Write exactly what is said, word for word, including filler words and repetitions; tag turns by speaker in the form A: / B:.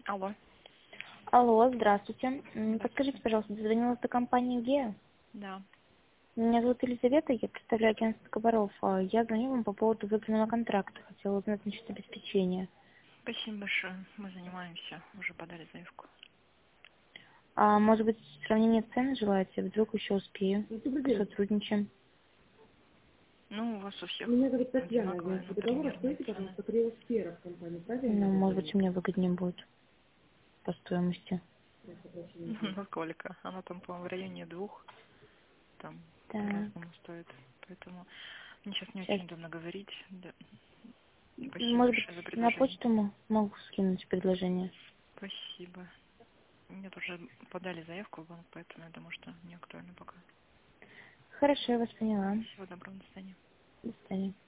A: Алло.
B: Алло, здравствуйте. М, Подскажите,
A: Здравствуйте.
B: пожалуйста, дозвонилась до компании Гея.
A: Да.
B: Меня зовут Елизавета, я представляю агентство Кабаров. А Я звоню вам по поводу выполненного контракта. Хотела узнать насчет обеспечения.
A: Спасибо большое. Мы занимаемся. Уже подали заявку.
B: А может быть, сравнение цен желаете? Вдруг еще успею?
C: Добрый день.
B: Сотрудничаем.
A: Ну, у вас у всех
C: Меня зовут Татьяна,
A: одинаковые,
C: агентство
A: ну,
C: договора.
A: примерные
C: Скажите,
A: цены.
C: пожалуйста, Криосфера в компании, правильно
B: Ну,
C: я
B: может быть,
C: говорю?
B: и мне выгоднее будет по стоимости.
C: Просто прошу не
A: Ну,
C: знать.
A: сколько? Она там, по-моему, в районе двух. Там
B: Так,
A: по-разному стоит. Поэтому мне сейчас не
B: сейчас.
A: очень удобно говорить. Да. Спасибо
B: Может быть,
A: большое за
B: на
A: предложение.
B: почту мо- могу скинуть предложение.
A: Спасибо. Мне тоже подали заявку в банк, поэтому я думаю, что не актуально пока.
B: Хорошо, я вас поняла.
A: Всего доброго, до свидания.
B: До свидания.